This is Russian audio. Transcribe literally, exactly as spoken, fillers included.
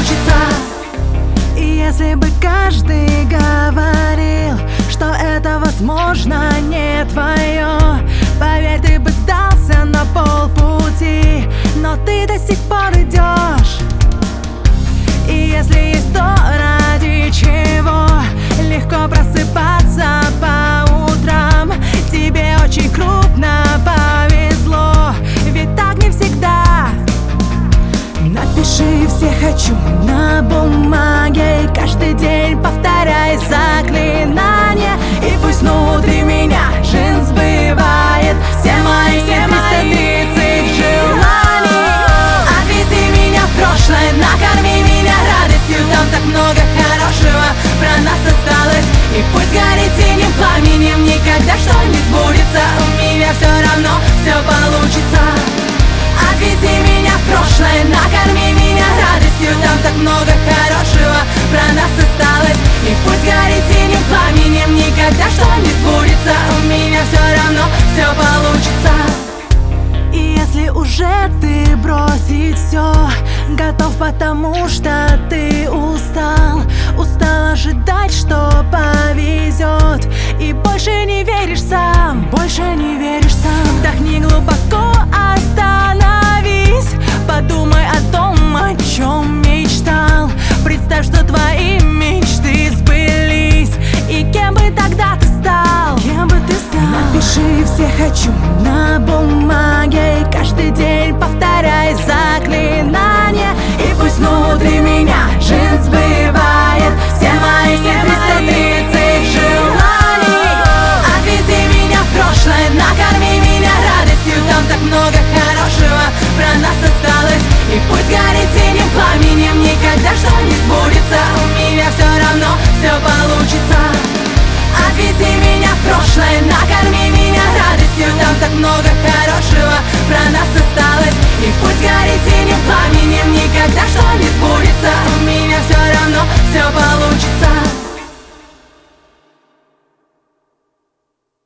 получится. И если бы каждый говорил, что это возможно не твое, поверь, ты бы сдался на полпути, но ты до сих пор идешь. И если есть то, ради чего легко просыпаться по утрам, тебе очень крупно повезло, ведь так не всегда. Напиши все «хочу» на бумаге, и каждый день повторяй заклинание, и пусть внутри меня жизнь сбывает все мои триста тридцать желаний. Отвези меня в прошлое, накорми меня радостью, там так много хорошего про нас осталось. И пусть горит синим пламенем, никогда что не сбудется, у меня все равно все получится. Отвези меня в прошлое, накорми меня радостью, там так много хорошего про нас осталось. И пусть горит синим пламенем, никогда что не сбудется, у меня все равно все получится. И если уже ты бросить все готов, потому что ты устал, устал ожидать, что повезет, и больше не веришь сам, больше не веришь сам. Вдохни глубоко, остановись, подумай о том, о чем мечтал. Представь, что твои мечты сбылись, и кем бы тогда ты стал, кем бы ты стал. Напиши все «хочу» на бумаге, и каждый день повторяй заклинание, и пусть внутри меня жизнь сбывает все мои триста тридцать желаний. Отвези меня в прошлое, накорми меня радостью, там так много хорошего про нас осталось. И пусть горит синим пламенем, никогда что не сбудется, у меня все равно все получится. Отвези меня в прошлое, накорми меня радостью, там так много хорошего